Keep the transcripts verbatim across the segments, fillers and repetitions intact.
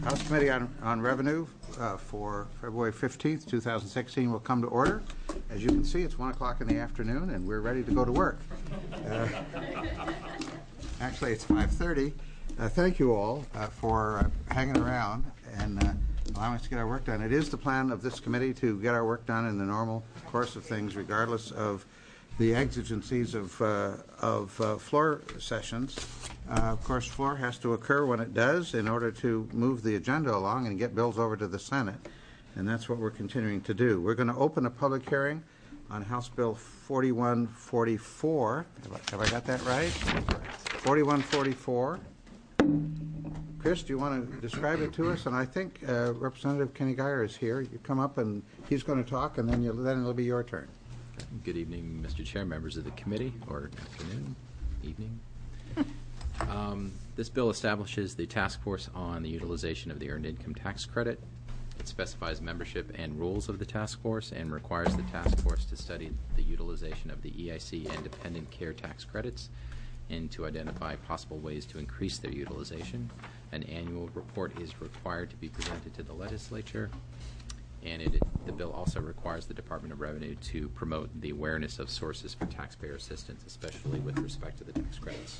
House Committee on, on Revenue uh, for February fifteenth, two thousand sixteen will come to order. As you can see, it's one o'clock in the afternoon, and we're ready to go to work. Uh, actually, it's five thirty. Uh, thank you all uh, for uh, hanging around and uh, allowing us to get our work done. It is the plan of this committee to get our work done in the normal course of things, regardless of the exigencies of, uh, of uh, floor sessions. Uh, of course, floor has to occur when it does in order to move the agenda along and get bills over to the Senate, and that's what we're continuing to do. We're going to open a public hearing on House Bill forty-one forty-four. Have I, have I got that right? forty-one forty-four. Chris, do you want to describe it to us? And I think uh, Representative Kenny Guyer is here. You come up and he's going to talk, and then, you'll, then it'll be your turn. Good evening, Mister Chair, members of the committee, or afternoon, evening. um, this bill establishes the task force on the utilization of the Earned Income Tax Credit. It specifies membership and rules of the task force and requires the task force to study the utilization of the E I C and dependent care tax credits and to identify possible ways to increase their utilization. An annual report is required to be presented to the legislature. And it, the bill also requires the Department of Revenue to promote the awareness of sources for taxpayer assistance, especially with respect to the tax credits.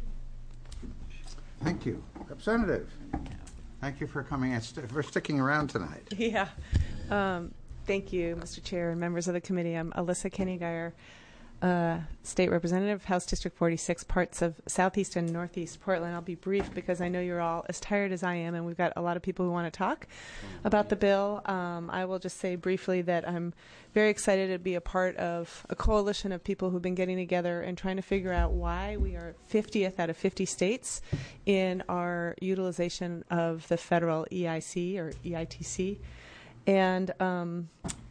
Thank you. Representative, thank you for coming and st for sticking around tonight. Yeah. Um, thank you, Mister Chair and members of the committee. I'm Alyssa Kenny Guyer, uh, State Representative, House District forty-six, parts of Southeast and Northeast Portland. I'll be brief because I know you're all as tired as I am, and we've got a lot of people who want to talk about the bill. Um, I will just say briefly that I'm very excited to be a part of a coalition of people who've been getting together and trying to figure out why we are fiftieth out of fifty states in our utilization of the federal E I C or E I T C. And um,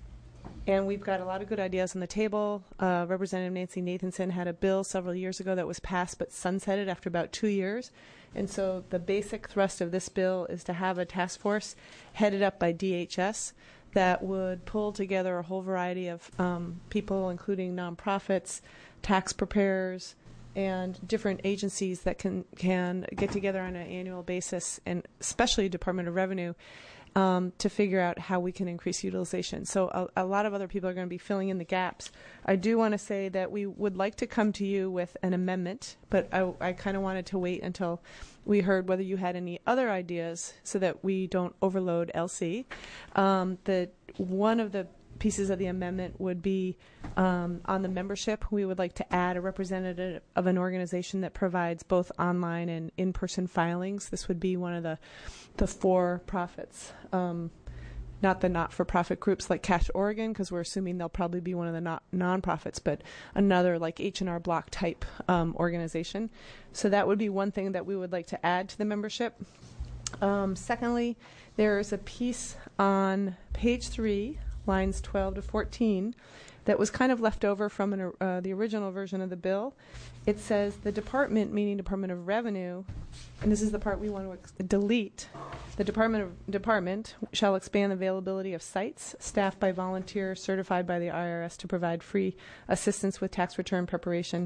And we've got a lot of good ideas on the table. Uh, Representative Nancy Nathanson had a bill several years ago that was passed but sunsetted after about two years. And so the basic thrust of this bill is to have a task force headed up by D H S that would pull together a whole variety of um, people, including nonprofits, tax preparers, and different agencies that can, can get together on an annual basis, and especially Department of Revenue, Um, to figure out how we can increase utilization. So a, a lot of other people are going to be filling in the gaps. I do want to say that we would like to come to you with an amendment, but I, I kind of wanted to wait until we heard whether you had any other ideas so that we don't overload L C. Um, the, one of the pieces of the amendment would be um, on the membership. We would like to add a representative of an organization that provides both online and in-person filings. This would be one of the the for-profits, um, not the not-for-profit groups like Cash Oregon, because we're assuming they'll probably be one of the not non-profits, but another like H and R Block type um, organization. So that would be one thing that we would like to add to the membership. Um, secondly, there is a piece on page three, lines twelve to fourteen, that was kind of left over from an, uh, the original version of the bill. It says the department, meaning Department of Revenue, and this is the part we want to ex delete, the Department of Department shall expand the availability of sites staffed by volunteers certified by the I R S to provide free assistance with tax return preparation.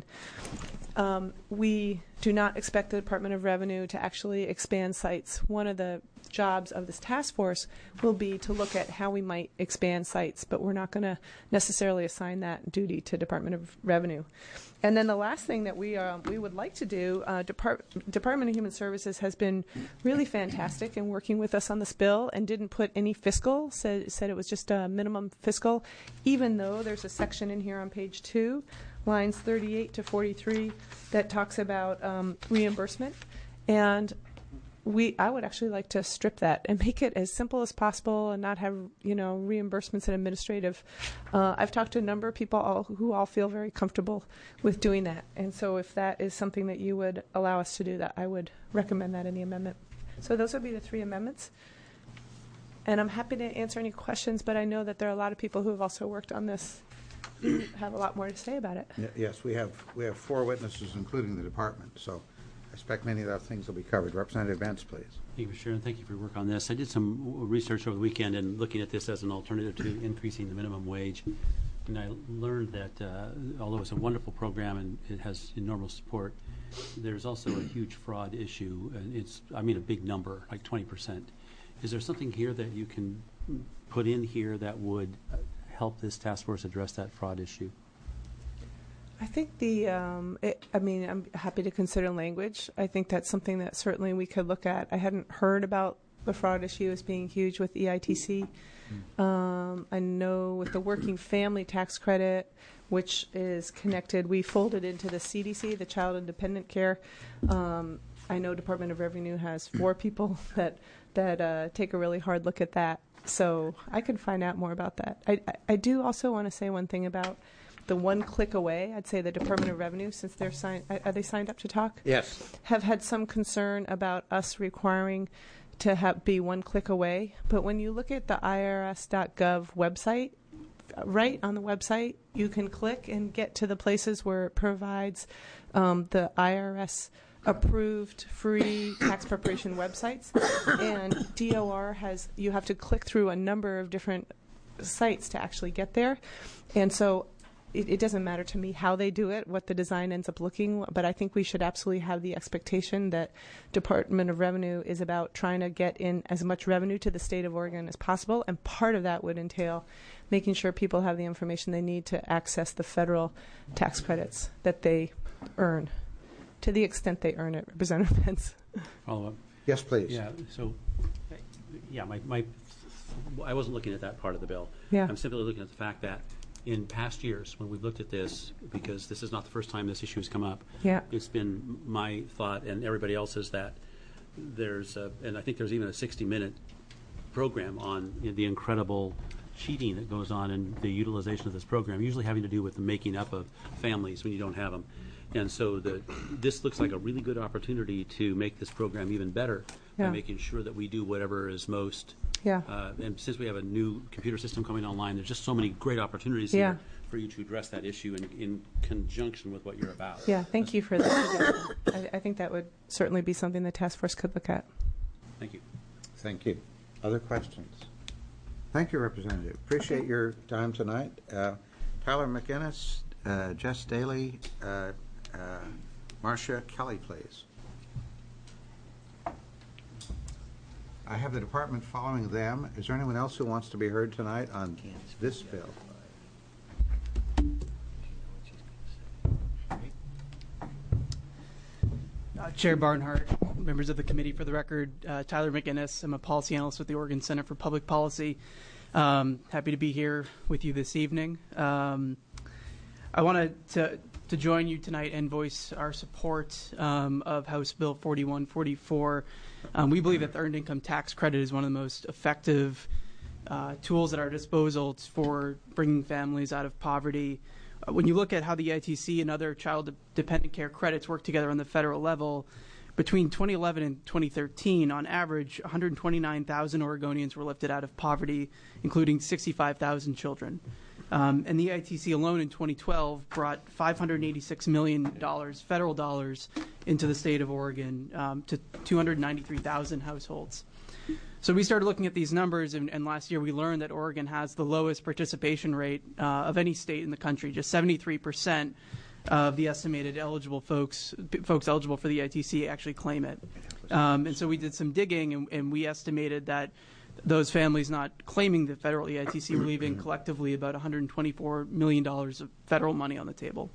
Um, we do not expect the Department of Revenue to actually expand sites. One of the jobs of this task force will be to look at how we might expand sites, but we're not going to necessarily assign that duty to Department of Revenue. And then the last thing that we uh, we would like to do, uh, Depart Department of Human Services has been really fantastic in working with us on this bill and didn't put any fiscal, said, said it was just a minimum fiscal, even though there's a section in here on page two, lines thirty-eight to forty-three, that talks about um, reimbursement. And we, I would actually like to strip that and make it as simple as possible and not have, you know, reimbursements and administrative. Uh, I've talked to a number of people all, who all feel very comfortable with doing that. And so if that is something that you would allow us to do, that I would recommend that in the amendment. So those would be the three amendments. And I'm happy to answer any questions, but I know that there are a lot of people who have also worked on this who have a lot more to say about it. Y yes, we have, we have four witnesses, including the department. So I expect many of those things will be covered. Representative Bentz, please. Thank you, Mister Chair, and thank you for your work on this. I did some research over the weekend and looking at this as an alternative to increasing the minimum wage. And I learned that uh, although it's a wonderful program and it has enormous support, there's also a huge fraud issue. And it's, I mean, a big number, like twenty percent. Is there something here that you can put in here that would uh, help this task force address that fraud issue? I think the, um, it, I mean, I'm happy to consider language. I think that's something that certainly we could look at. I hadn't heard about the fraud issue as being huge with E I T C. Mm. Um, I know with the working family tax credit, which is connected, we folded into the C D C, the Child and Dependent Care. Um, I know Department of Revenue has four people that that uh, take a really hard look at that. So I could find out more about that. I, I, I do also want to say one thing about the one click away. I'd say the Department of Revenue, since they're signed, are they signed up to talk? Yes. Have had some concern about us requiring to have be one click away. But when you look at the I R S dot gov website, right on the website, you can click and get to the places where it provides um, the I R S approved free tax preparation websites. And D O R has, you have to click through a number of different sites to actually get there. And so it, it doesn't matter to me how they do it, what the design ends up looking, but I think we should absolutely have the expectation that Department of Revenue is about trying to get in as much revenue to the state of Oregon as possible, and part of that would entail making sure people have the information they need to access the federal tax credits that they earn, to the extent they earn it. Representative Pence. Follow up. Yes, please. Yeah. So, yeah, my, my I wasn't looking at that part of the bill. Yeah. I'm simply looking at the fact that in past years, when we've looked at this, because this is not the first time this issue has come up, Yeah. it's been my thought and everybody else's that there's, a, and I think there's even a sixty-minute program on you know, the incredible cheating that goes on in the utilization of this program, usually having to do with the making up of families when you don't have them. And so the, this looks like a really good opportunity to make this program even better Yeah. by making sure that we do whatever is most. Yeah. Uh, and since we have a new computer system coming online, there's just so many great opportunities Yeah. here for you to address that issue in, in conjunction with what you're about. Yeah, thank you for that. I, I think that would certainly be something the task force could look at. Thank you. Thank you. Other questions? Thank you, Representative. Appreciate your time tonight. Uh, Tyler McInnes, uh, Jess Daly, uh, uh, Marcia Kelly, please. I have the department following them. Is there anyone else who wants to be heard tonight on this bill? Uh, Chair Barnhart, members of the committee, for the record, uh, Tyler McInnes. I'm a policy analyst with the Oregon Center for Public Policy. Um, happy to be here with you this evening. Um, I wanted to, to join you tonight and voice our support um, of House Bill forty-one forty-four. Um, we believe that the Earned Income Tax Credit is one of the most effective uh, tools at our disposal for bringing families out of poverty. Uh, when you look at how the E I T C and other child-dependent care credits work together on the federal level, between twenty eleven and twenty thirteen, on average, one hundred twenty-nine thousand Oregonians were lifted out of poverty, including sixty-five thousand children. Um, and the E I T C alone in twenty twelve brought five hundred eighty-six million dollars, federal dollars, into the state of Oregon um, to two hundred ninety-three thousand households. So we started looking at these numbers, and, and last year we learned that Oregon has the lowest participation rate uh, of any state in the country. Just seventy-three percent of the estimated eligible folks, folks eligible for the E I T C actually claim it. Um, and so we did some digging, and, and we estimated that those families not claiming the federal E I T C were leaving collectively about one hundred twenty-four million dollars of federal money on the table.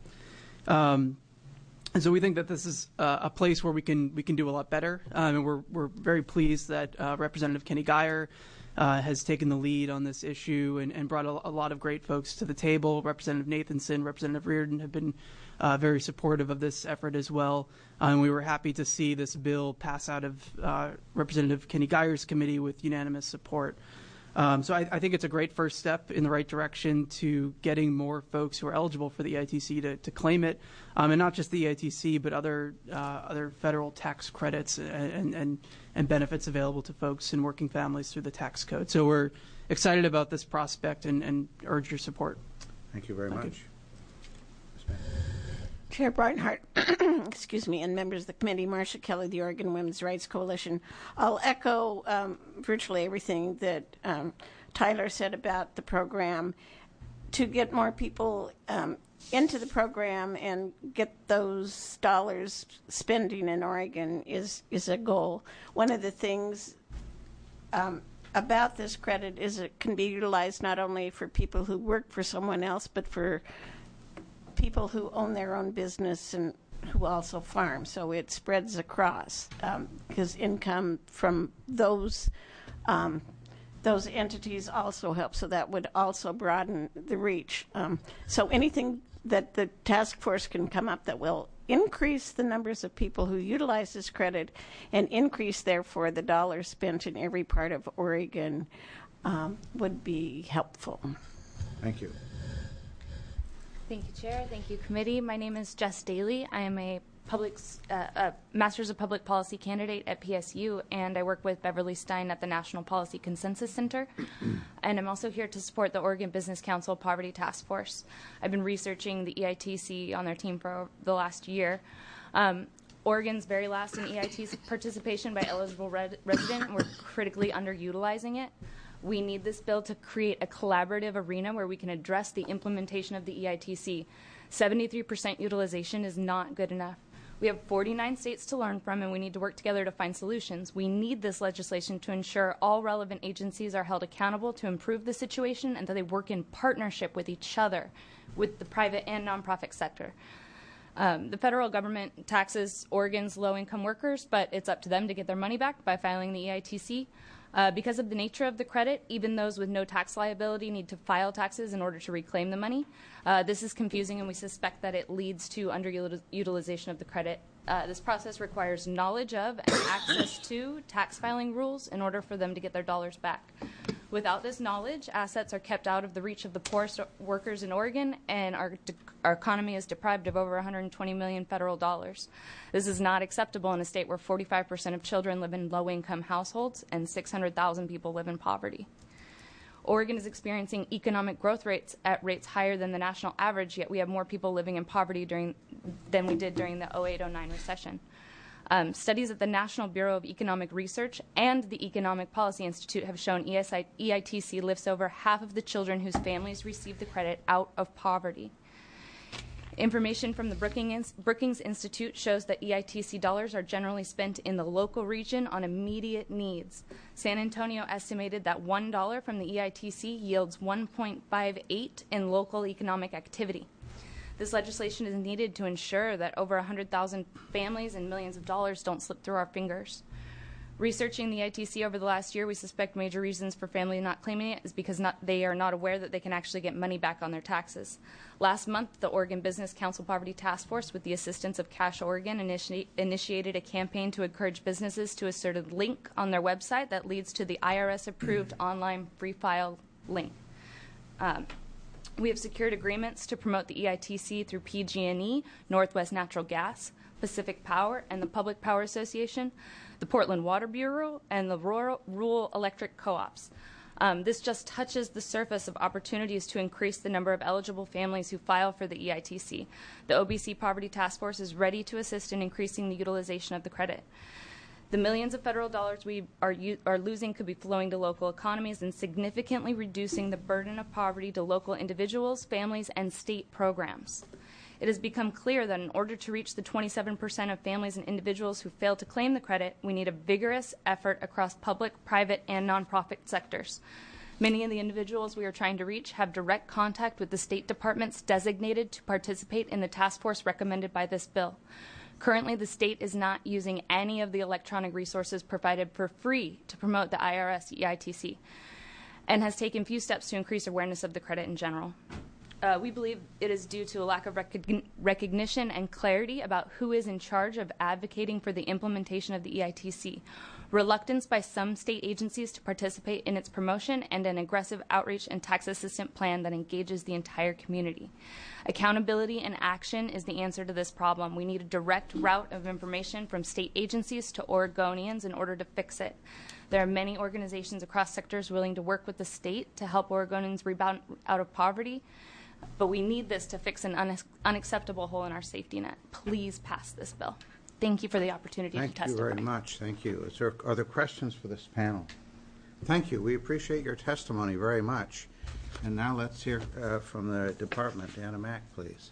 Um, and so we think that this is uh, a place where we can we can do a lot better, um, and we're we're very pleased that uh, Representative Kenny Guyer uh, has taken the lead on this issue and, and brought a, a lot of great folks to the table. Representative Nathanson, Representative Reardon have been uh, very supportive of this effort as well. Uh, and we were happy to see this bill pass out of uh, Representative Kenny Guyer's committee with unanimous support. Um, so I, I think it's a great first step in the right direction to getting more folks who are eligible for the E I T C to, to claim it, um, and not just the E I T C, but other uh, other federal tax credits and, and and benefits available to folks and working families through the tax code. So we're excited about this prospect and, and urge your support. Thank you very Thank much. you. Chair Barnhart, excuse me, and members of the committee, Marcia Kelly, the Oregon Women's Rights Coalition. I'll echo um, virtually everything that um, Tyler said about the program. To get more people um, into the program and get those dollars spending in Oregon is, is a goal. One of the things um, about this credit is it can be utilized not only for people who work for someone else, but for people who own their own business and who also farm. So it spreads across um, because income from those um, those entities also help. So that would also broaden the reach. Um, so anything that the task force can come up that will increase the numbers of people who utilize this credit and increase, therefore, the dollars spent in every part of Oregon um, would be helpful. Thank you. Thank you, Chair. Thank you, Committee. My name is Jess Daly. I am a public, uh, a Masters of Public Policy candidate at P S U, and I work with Beverly Stein at the National Policy Consensus Center. And I'm also here to support the Oregon Business Council Poverty Task Force. I've been researching the E I T C on their team for the last year. Um, Oregon's very last in E I T C participation by eligible red resident, and we're critically underutilizing it. We need this bill to create a collaborative arena where we can address the implementation of the E I T C. seventy-three percent utilization is not good enough. We have forty-nine states to learn from, and we need to work together to find solutions. We need this legislation to ensure all relevant agencies are held accountable to improve the situation and that they work in partnership with each other, with the private and nonprofit sector. Um, the federal government taxes Oregon's low-income workers, but it's up to them to get their money back by filing the E I T C. Uh, because of the nature of the credit, even those with no tax liability need to file taxes in order to reclaim the money. Uh, this is confusing, and we suspect that it leads to underutilization of the credit. Uh, this process requires knowledge of and access to tax filing rules in order for them to get their dollars back. Without this knowledge, assets are kept out of the reach of the poorest workers in Oregon, and our, our economy is deprived of over one hundred twenty million federal dollars. This is not acceptable in a state where forty-five percent of children live in low-income households and six hundred thousand people live in poverty. Oregon is experiencing economic growth rates at rates higher than the national average, yet we have more people living in poverty during, than we did during the oh eight oh nine recession. Um, studies at the National Bureau of Economic Research and the Economic Policy Institute have shown E I T C lifts over half of the children whose families receive the credit out of poverty. Information from the Brookings, Brookings Institute shows that E I T C dollars are generally spent in the local region on immediate needs. San Antonio estimated that one dollar from the E I T C yields one point five eight in local economic activity. This legislation is needed to ensure that over one hundred thousand families and millions of dollars don't slip through our fingers. Researching the E I T C over the last year, we suspect major reasons for families not claiming it is because not, they are not aware that they can actually get money back on their taxes. Last month, the Oregon Business Council Poverty Task Force, with the assistance of Cash Oregon, initi initiated a campaign to encourage businesses to assert a link on their website that leads to the I R S-approved online free file link. Um, We have secured agreements to promote the E I T C through P G and E, Northwest Natural Gas, Pacific Power, and the Public Power Association, the Portland Water Bureau, and the Rural, Rural Electric Co-ops. Um, this just touches the surface of opportunities to increase the number of eligible families who file for the E I T C. The O B C Poverty Task Force is ready to assist in increasing the utilization of the credit. The millions of federal dollars we are, are losing could be flowing to local economies and significantly reducing the burden of poverty to local individuals, families, and state programs. It has become clear that in order to reach the twenty-seven percent of families and individuals who fail to claim the credit, we need a vigorous effort across public, private, and nonprofit sectors. Many of the individuals we are trying to reach have direct contact with the state departments designated to participate in the task force recommended by this bill. Currently, the state is not using any of the electronic resources provided for free to promote the I R S E I T C and has taken few steps to increase awareness of the credit in general. Uh, we believe it is due to a lack of recogn recognition and clarity about who is in charge of advocating for the implementation of the E I T C, reluctance by some state agencies to participate in its promotion, and an aggressive outreach and tax assistance plan that engages the entire community. Accountability and action is the answer to this problem. We need a direct route of information from state agencies to Oregonians in order to fix it. There are many organizations across sectors willing to work with the state to help Oregonians rebound out of poverty, but we need this to fix an un unacceptable hole in our safety net. Please pass this bill. Thank you for the opportunity Thank to testify. you very much. Thank you. Is there other questions for this panel? Thank you. We appreciate your testimony very much. And now let's hear uh, from the department. Anna Mack, please.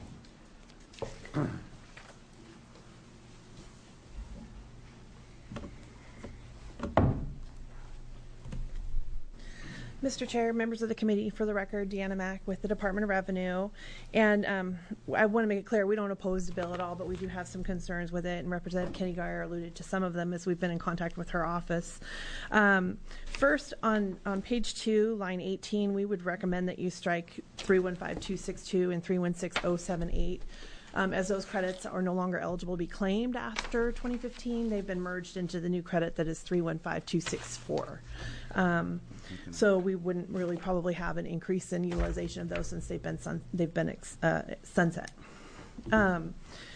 Mister Chair, members of the committee, for the record, Deanna Mack with the Department of Revenue. And um, I want to make it clear, we don't oppose the bill at all, but we do have some concerns with it, and Representative Kenny Geyer alluded to some of them as we've been in contact with her office. Um, first, on, on page two, line eighteen, we would recommend that you strike three one five two six two and three one six oh seven eight. Um, as those credits are no longer eligible to be claimed after twenty fifteen, they've been merged into the new credit that is three one five two six four. Um, so we wouldn't really probably have an increase in utilization of those since they've been sun, they've been ex, uh, sunset. Um,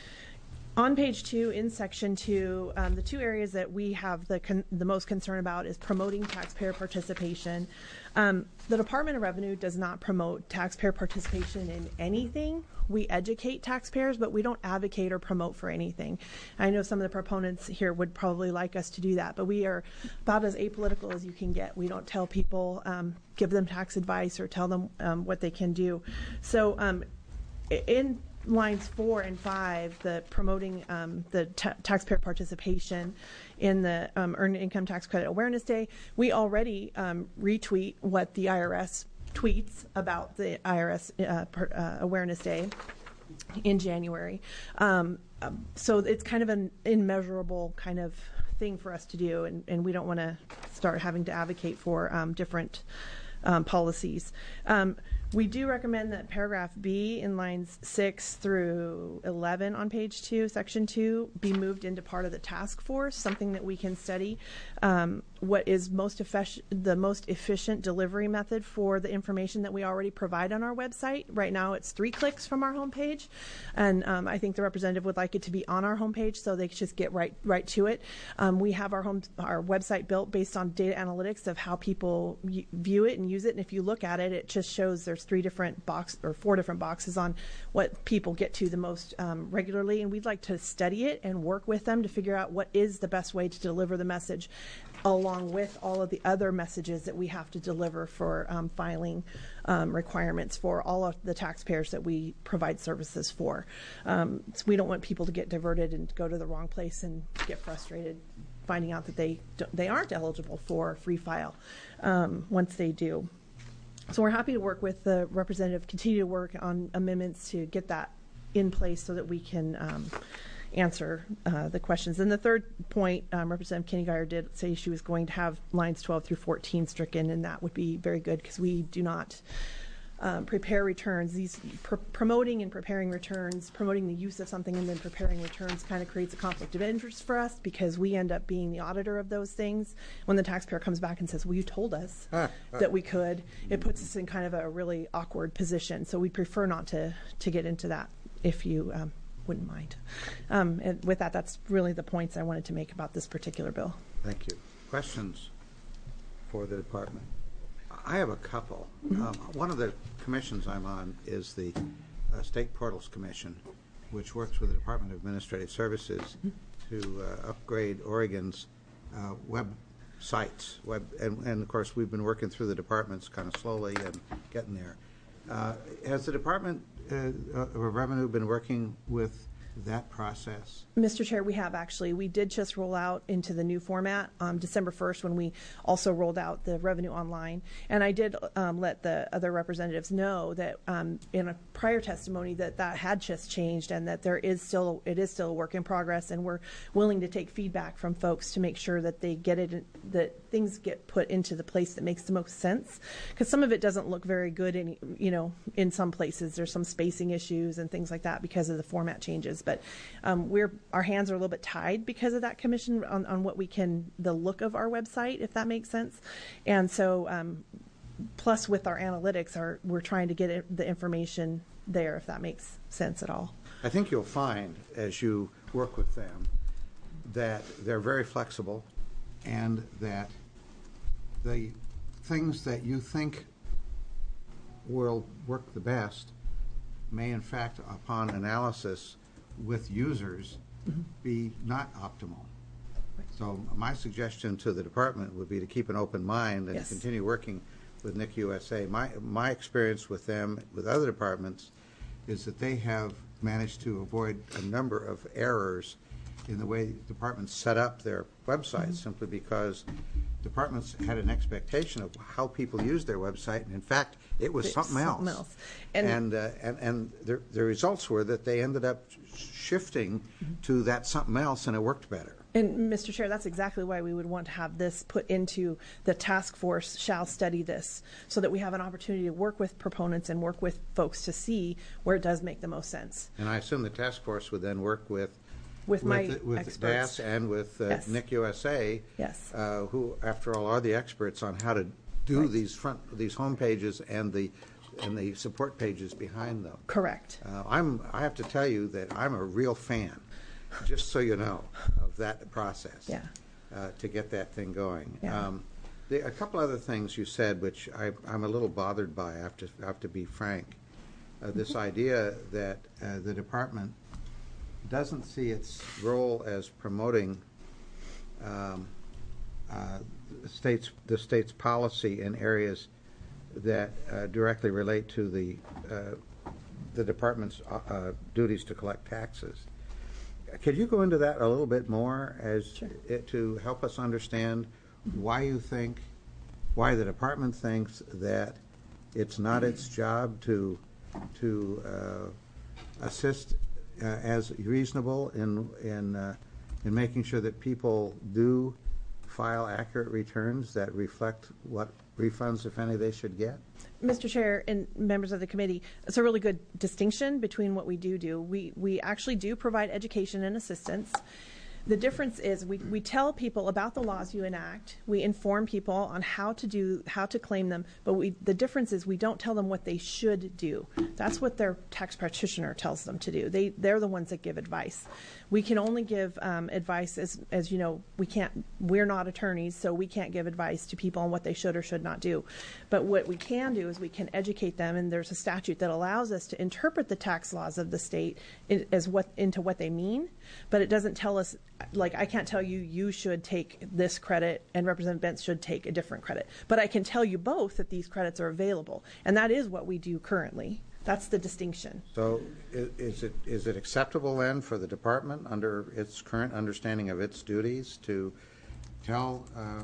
on page two, in section two, um, the two areas that we have the con the most concern about is promoting taxpayer participation. Um, the Department of Revenue does not promote taxpayer participation in anything. We educate taxpayers, but we don't advocate or promote for anything. I know some of the proponents here would probably like us to do that, but we are about as apolitical as you can get. We don't tell people, um, give them tax advice or tell them um, what they can do. So um, in lines four and five, the promoting um, the ta taxpayer participation in the um, Earned Income Tax Credit Awareness Day, we already um, retweet what the I R S tweets about the I R S uh, per, uh, Awareness Day in January. Um, um, so it's kind of an immeasurable kind of thing for us to do, and, and we don't want to start having to advocate for um, different um, policies. Um, we do recommend that paragraph B in lines six through eleven on page two, section two, be moved into part of the task force, something that we can study. Um, what is most efficient, the most efficient delivery method for the information that we already provide on our website. Right now it's three clicks from our homepage, and um, I think the representative would like it to be on our homepage so they could just get right right to it. Um, we have our home our website built based on data analytics of how people view it and use it, and if you look at it, it just shows there's three different box or four different boxes on what people get to the most um, regularly, and we'd like to study it and work with them to figure out what is the best way to deliver the message, along with all of the other messages that we have to deliver for um, filing um, requirements for all of the taxpayers that we provide services for. Um, so we don't want people to get diverted and go to the wrong place and get frustrated finding out that they don't, they aren't eligible for free file um, once they do. So we're happy to work with the representative, continue to work on amendments to get that in place so that we can um, answer uh, the questions. And the third point, um, Representative Kenny Geyer did say she was going to have lines twelve through fourteen stricken, and that would be very good because we do not um, prepare returns. These pr promoting and preparing returns, promoting the use of something and then preparing returns kind of creates a conflict of interest for us because we end up being the auditor of those things. When the taxpayer comes back and says, well, you told us ah, ah. that we could, it puts us in kind of a really awkward position. So we prefer not to, to get into that if you um, wouldn't mind. Um, and with that, that's really the points I wanted to make about this particular bill. Thank you. Questions for the department? I have a couple. Mm-hmm. um, one of the commissions I'm on is the uh, State Portals Commission, which works with the Department of Administrative Services mm-hmm. to uh, upgrade Oregon's uh, web sites. Web, and, and of course, we've been working through the departments kind of slowly and getting there. Uh, has the Department uh, of Revenue been working with that process? Mister Chair, we have actually. We did just roll out into the new format on December first when we also rolled out the Revenue Online. And I did um, let the other representatives know that um, in a prior testimony that that had just changed and that there is still, it is still a work in progress, and we're willing to take feedback from folks to make sure that they get it, that things get put into the place that makes the most sense. Because some of it doesn't look very good in, you know, in some places. There's some spacing issues and things like that because of the format changes. But um, we're our hands are a little bit tied because of that commission on, on what we can, the look of our website, if that makes sense. And so, um, plus with our analytics, our, we're trying to get it, the information there, if that makes sense at all. I think you'll find as you work with them that they're very flexible, and that the things that you think will work the best may in fact, upon analysis with users, mm-hmm. be not optimal. So my suggestion to the department would be to keep an open mind and yes. continue working with N I C U S A. My, my experience with them, with other departments, is that they have managed to avoid a number of errors in the way departments set up their websites, mm-hmm. simply because departments had an expectation of how people use their website, and in fact, it was It's something else. something else. And- And, uh, and, and the, the results were that they ended up shifting to that something else, and it worked better. And Mister Chair, that's exactly why we would want to have this put into the task force shall study this, so that we have an opportunity to work with proponents and work with folks to see where it does make the most sense. And I assume the task force would then work with With my the- with experts. D A S and with uh, Yes. N I C U S A, Yes. uh, who, after all, are the experts on how to do Right. these front these home pages and the and the support pages behind them. Correct. Uh, I'm I have to tell you that I'm a real fan, just so you know, of that process. Yeah. Uh, to get that thing going. Yeah. Um, the, a couple other things you said, which I, I'm a little bothered by. I have to I have to be frank. Uh, this Mm-hmm. idea that uh, the department doesn't see its role as promoting um, uh, the state's the state's policy in areas that uh, directly relate to the uh, the department's uh, uh, duties to collect taxes. Could you go into that a little bit more as Sure. it, to help us understand why you think, why the department thinks that it's not its job to to uh, assist uh, as reasonable in in uh, in making sure that people do file accurate returns that reflect what refunds, if any, they should get? Mister Chair and members of the committee, it's a really good distinction between what we do do. We, we actually do provide education and assistance. The difference is we, we tell people about the laws you enact. We inform people on how to do, how to claim them. But we, the difference is we don't tell them what they should do. That's what their tax practitioner tells them to do. They, they're the ones that give advice. We can only give um, advice as, as you know, we can't, we're not attorneys, so we can't give advice to people on what they should or should not do. But what we can do is we can educate them, and there's a statute that allows us to interpret the tax laws of the state in, as what into what they mean, but it doesn't tell us, like I can't tell you you should take this credit and Representative Bentz should take a different credit. But I can tell you both that these credits are available, and that is what we do currently. That's the distinction. So i- is it, is it acceptable then for the department, under its current understanding of its duties, to tell uh,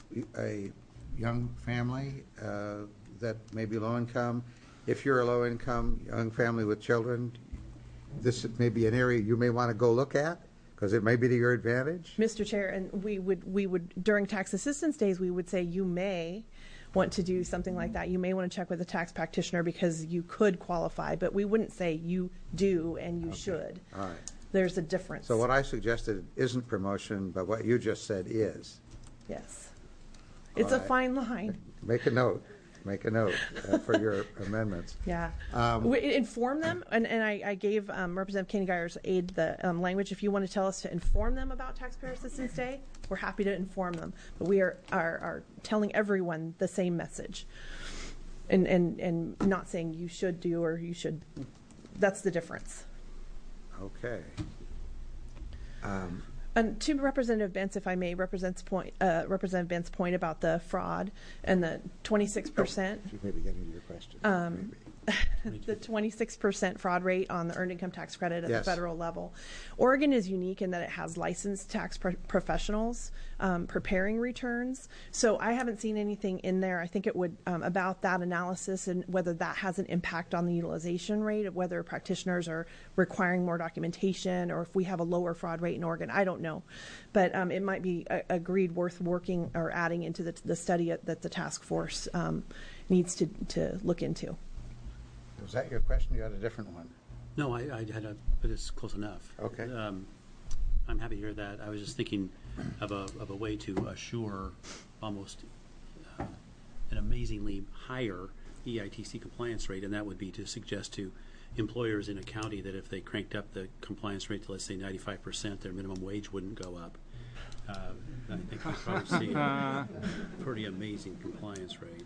a young family uh, that may be low income, if you're a low income young family with children, this may be an area you may want to go look at, because it may be to your advantage? Mister Chair, and we would we would during tax assistance days we would say you may want to do something like that. You may want to check with a tax practitioner because you could qualify, but we wouldn't say you do and you should. All right. There's a difference. So what I suggested isn't promotion, but what you just said is. Yes. It's a All right. fine line. Make a note. Make a note uh, for your amendments. Yeah. Um, we inform them, and, and I, I gave um, Representative Kenny Geyer's aide the um, language. If you want to tell us to inform them about Taxpayer Assistance Day, we're happy to inform them. But we are, are, are telling everyone the same message, and, and, and not saying you should do or you should. That's the difference. Okay. Um, And to Representative Bentz, if I may, represents point, uh, Representative Bentz's point about the fraud and the twenty-six percent. You may be getting to your question. Um, the twenty-six percent fraud rate on the earned income tax credit at Yes. the federal level. Oregon is unique in that it has licensed tax pro- professionals um, preparing returns. So I haven't seen anything in there. I think it would um, about that analysis and whether that has an impact on the utilization rate, of whether practitioners are requiring more documentation or if we have a lower fraud rate in Oregon. I don't know. But um, it might be uh, agreed worth working or adding into the, the study that the task force um, needs to, to look into. Was that your question? You had a different one. No, I, I had a, but it's close enough. Okay. Um, I'm happy to hear that. I was just thinking of a, of a way to assure almost uh, an amazingly higher E I T C compliance rate, and that would be to suggest to employers in a county that if they cranked up the compliance rate to, let's say, ninety-five percent, their minimum wage wouldn't go up. Uh, I think we'd probably see a pretty amazing compliance rate.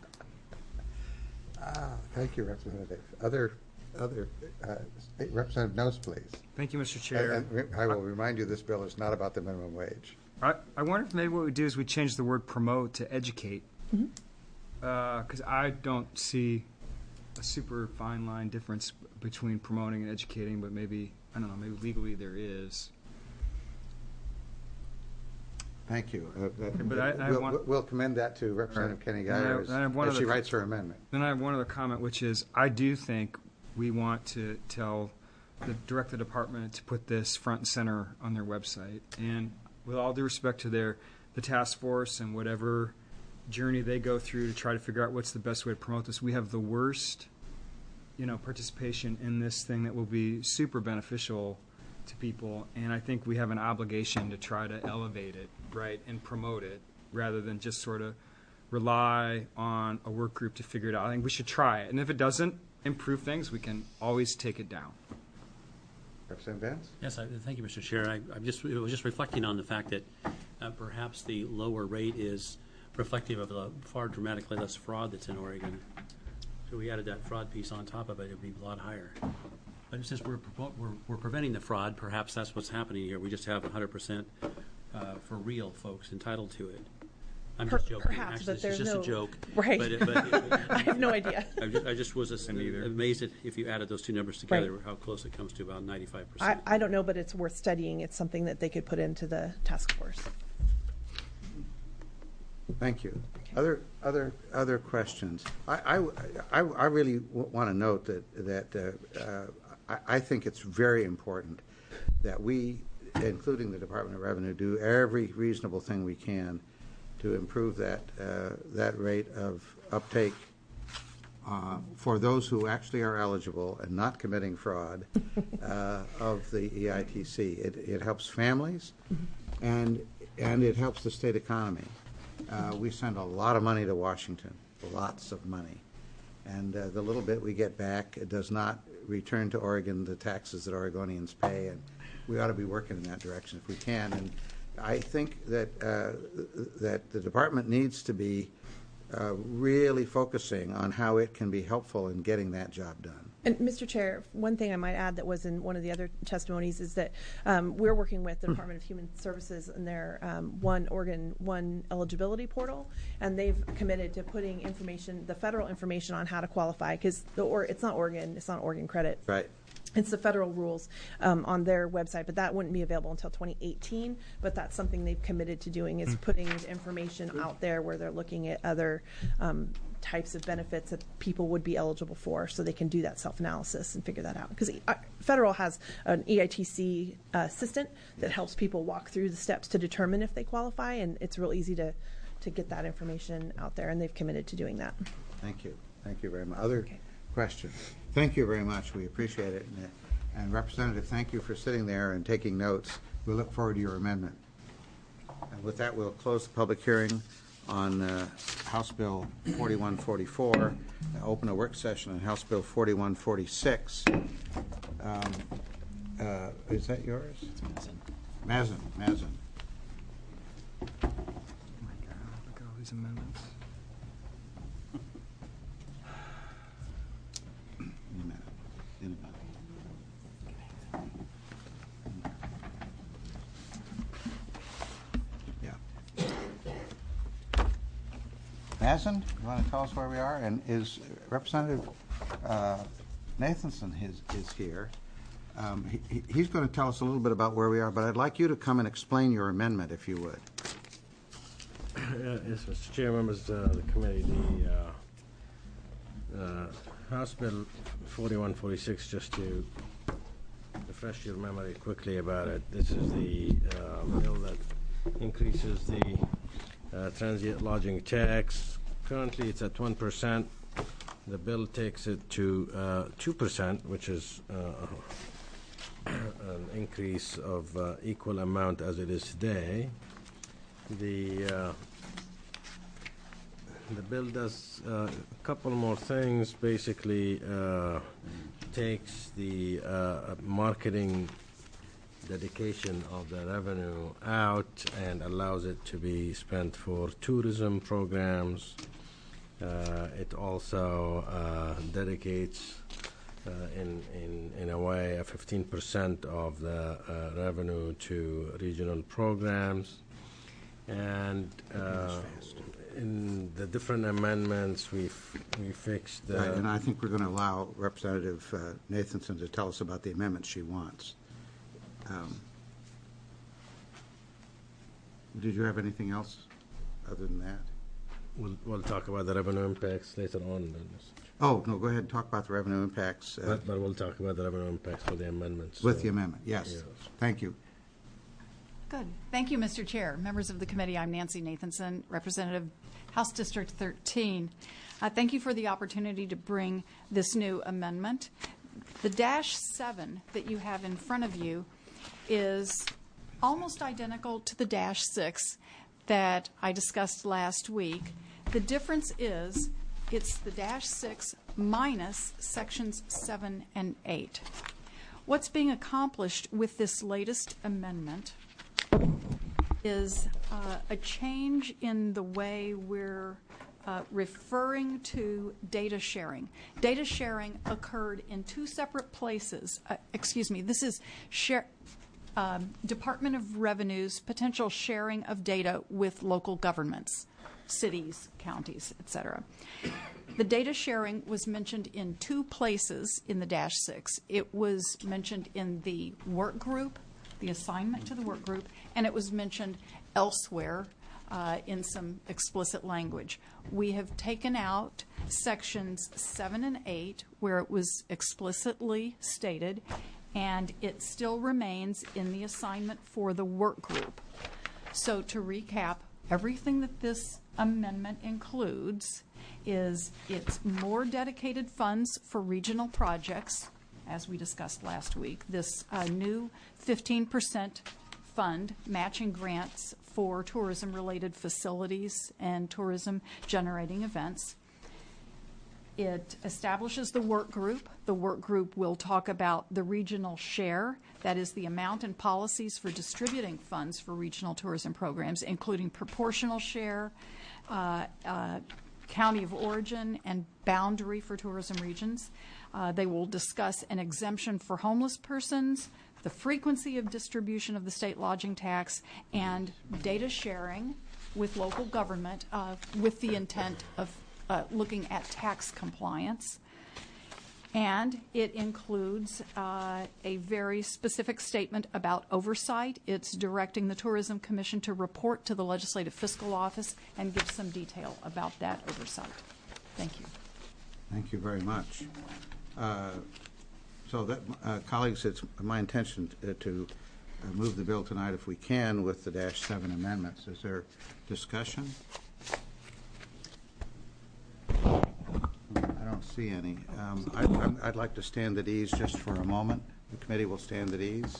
Ah, thank you, Representative. Other, other, uh, Representative Nose, please. Thank you, Mister Chair. And, and I will remind you, this bill is not about the minimum wage. I, I wonder if maybe what we do is we change the word promote to educate. Because I don't see a super fine line difference between promoting and educating, but maybe, I don't know, maybe legally there is. Thank you. Uh, that- but I- I we'll- want- We'll commend that to Representative Kenny And I- Geyer and I have one as other she co- writes her amendment. Then I have one other comment, which is I do think we want to tell the direct the department to put this front and center on their website. And with all due respect to their the task force and whatever journey they go through to try to figure out what's the best way to promote this, we have the worst, you know, participation in this thing that will be super beneficial to people. And I think we have an obligation to try to elevate it, right, and promote it rather than just sort of rely on a work group to figure it out. I think we should try it. And if it doesn't improve things, we can always take it down. Representative Vance? Yes, I, thank you, Mister Chair. I, I'm just, I was just reflecting on the fact that uh, perhaps the lower rate is reflective of the far dramatically less fraud that's in Oregon. So we added that fraud piece on top of it, it would be a lot higher. But since we're, propo- we're, we're preventing the fraud, perhaps that's what's happening here. We just have one hundred percent uh, for real folks entitled to it. I'm Per- just joking. perhaps, Actually, but it's there's just no- a joke. Right. But, it- but I have no idea. I just, I just was just Me neither. amazed at if you added those two numbers together, how close it comes to about ninety-five I, percent. I don't know, but it's worth studying. It's something that they could put into the task force. Thank you. Other, other, other questions? I, I, I, I really want to note that, that uh, uh, I, I think it's very important that we, including the Department of Revenue, do every reasonable thing we can to improve that, uh, that rate of uptake uh, for those who actually are eligible and not committing fraud uh, of the E I T C. It, it helps families, and, and it helps the state economy. Uh, we send a lot of money to Washington, lots of money. And uh, the little bit we get back, it does not return to Oregon the taxes that Oregonians pay, and we ought to be working in that direction if we can. And I think that, uh, that the department needs to be uh, really focusing on how it can be helpful in getting that job done. And Mister Chair, one thing I might add that was in one of the other testimonies is that um, we're working with the Department of Human Services and their um, One Oregon One eligibility portal, and they've committed to putting information, the federal information on how to qualify, because the or it's not Oregon, it's not Oregon credit. Right. It's the federal rules um, on their website, but that wouldn't be available until twenty eighteen. But that's something they've committed to doing, is putting information out there where they're looking at other um, types of benefits that people would be eligible for, so they can do that self-analysis and figure that out. Because federal has an E I T C uh, assistant that helps people walk through the steps to determine if they qualify, and it's real easy to, to get that information out there, and they've committed to doing that. Thank you. Thank you very much. Other Okay. questions? Thank you very much. We appreciate it. And, uh, and Representative, thank you for sitting there and taking notes. We look forward to your amendment. And with that, we'll close the public hearing on uh, House Bill forty-one forty-four, uh, open a work session on House Bill forty-one forty-six. Um, uh, is that yours? It's Mazin. Mazin, Mazin. Oh my God, look at all these amendments. In a minute. In a minute. Yeah. Mazin, you want to tell us where we are? And is Representative uh, Nathanson is, is here. Um, he, he- he's going to tell us a little bit about where we are, but I'd like you to come and explain your amendment, if you would. Uh, Yes, Mister Chair, members of the committee, the uh, uh, House Bill forty-one forty-six, just to refresh your memory quickly about it, this is the uh, bill that increases the uh, transient lodging tax. Currently, it's at one percent. The bill takes it to uh, two percent, which is uh, an increase of uh, equal amount as it is today. The uh, the bill does uh, a couple more things. Basically, uh, takes the uh, marketing dedication of the revenue out and allows it to be spent for tourism programs. Uh, it also uh, dedicates, uh, in, in, in a way, a fifteen percent of the uh, revenue to regional programs. And uh, in the different amendments, we we fixed the... Right, and I think we're going to allow Representative uh, Nathanson to tell us about the amendment she wants. Um, Did you have anything else other than that? We'll, we'll talk about the revenue impacts later on. Then. Oh, no, go ahead and talk about the revenue impacts. uh, But, but we'll talk about the revenue impacts for the amendments. With so- the amendment, yes. Yes. Thank you. Good. Thank you, Mister Chair. Members of the committee, I'm Nancy Nathanson, Representative House District thirteen. Uh, thank you for the opportunity to bring this new amendment. The dash seven that you have in front of you is almost identical to the dash six that I discussed last week. The difference is it's the dash six minus sections seven and eight. What's being accomplished with this latest amendment is uh, a change in the way we're uh, referring to data sharing. Data sharing occurred in two separate places. Uh, excuse me, this is share, um, Department of Revenue's potential sharing of data with local governments, cities, counties, et cetera. The data sharing was mentioned in two places in the dash six. It was mentioned in the work group, the assignment to the work group, and it was mentioned elsewhere uh, in some explicit language. We have taken out sections seven and eight where it was explicitly stated, and it still remains in the assignment for the work group. So to recap, everything that this amendment includes is it's more dedicated funds for regional projects, as we discussed last week, this uh, new fifteen percent fund matching grants for tourism-related facilities and tourism-generating events. It establishes the work group. The work group will talk about the regional share, that is the amount and policies for distributing funds for regional tourism programs, including proportional share, uh, uh, county of origin, and boundary for tourism regions. Uh, they will discuss an exemption for homeless persons, the frequency of distribution of the state lodging tax, and data sharing with local government uh, with the intent of uh, looking at tax compliance. And it includes uh, a very specific statement about oversight. It's directing the Tourism Commission to report to the Legislative Fiscal Office and give some detail about that oversight. Thank you. Thank you very much. Uh, so that, uh, colleagues, it's my intention to, to uh, move the bill tonight if we can with the dash seven amendments. Is there discussion? I don't see any. Um, I, I'm, I'd like to stand at ease just for a moment. The committee will stand at ease.